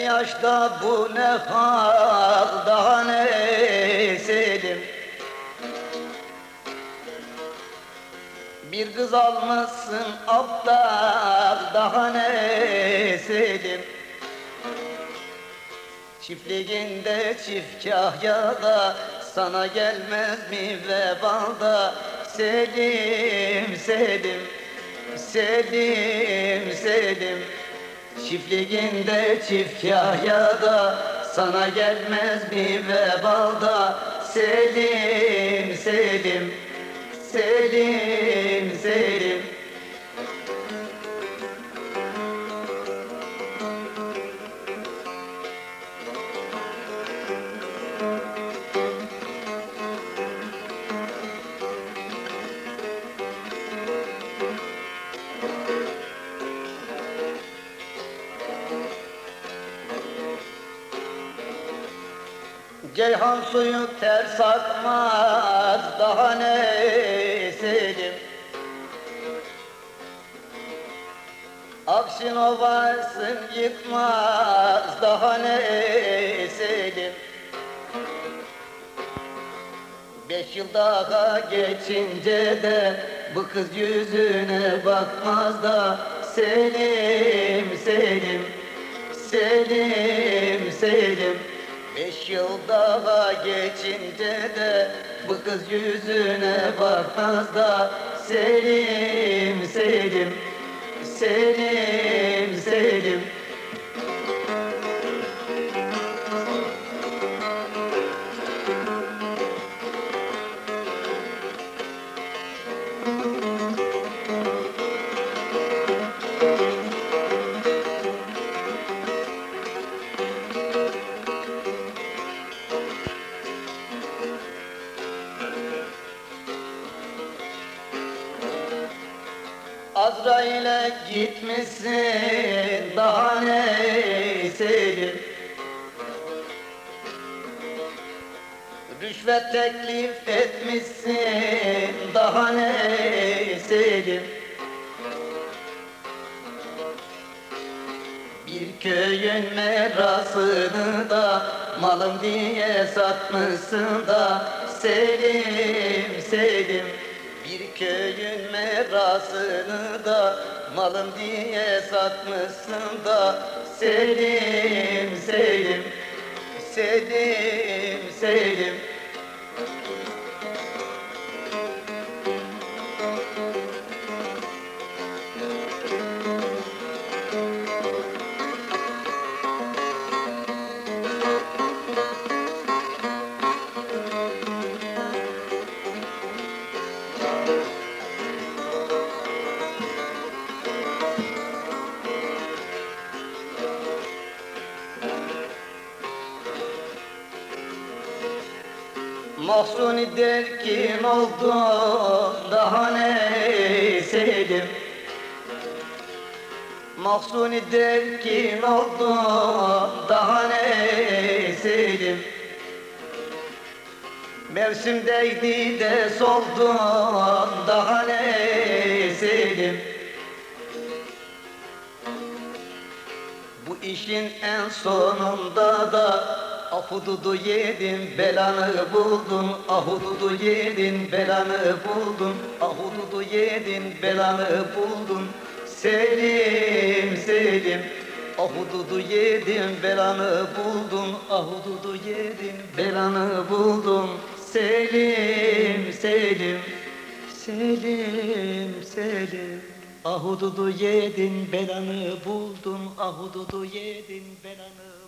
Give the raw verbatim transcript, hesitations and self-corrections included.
yaşta bu ne hal, daha ne Selim. Bir kız almışsın aptal, daha ne Selim. Çiftliğinde çift kahyada, sana gelmez mi vebalda Selim, Selim, Selim, Selim. Çiftliğinde çift kahyada, sana gelmez mi vebalda Selim, Selim, Selim, Selim. Ceyhan suyu ters akmaz, daha ne Selim. Akşin ovasın yıkmaz, daha ne Selim. Beş yıl daha geçince de bu kız yüzüne bakmaz da Selim, Selim, Selim, Selim. Beş yıl daha geçince de bu kız yüzüne bakmaz da Selim, Selim, Selim, Selim. Azrail'e gitmişsin, daha ne Selim. Rüşvet teklif etmişsin, daha ne Selim. Bir köyün merasını da malım diye satmışsın da Selim, Selim. Bir köyün merasını da malım diye satmışsın da Selim, Selim, Selim, Selim. Mahsuni derkin oldu, daha ne Selim. Mahsuni derkin oldu, daha ne Selim. Mevsimdeydi de soldu, daha ne Selim. Bu işin en sonunda da ahududu yedin, belanı buldun, ahududu yedin, belanı buldun, ahududu yedin, belanı buldun. Selim, Selim, ahududu yedin, belanı buldun, ahududu yedin, belanı buldun. Selim, Selim, Selim, Selim. Ahududu yedin, belanı buldun, ahududu yedin, belanı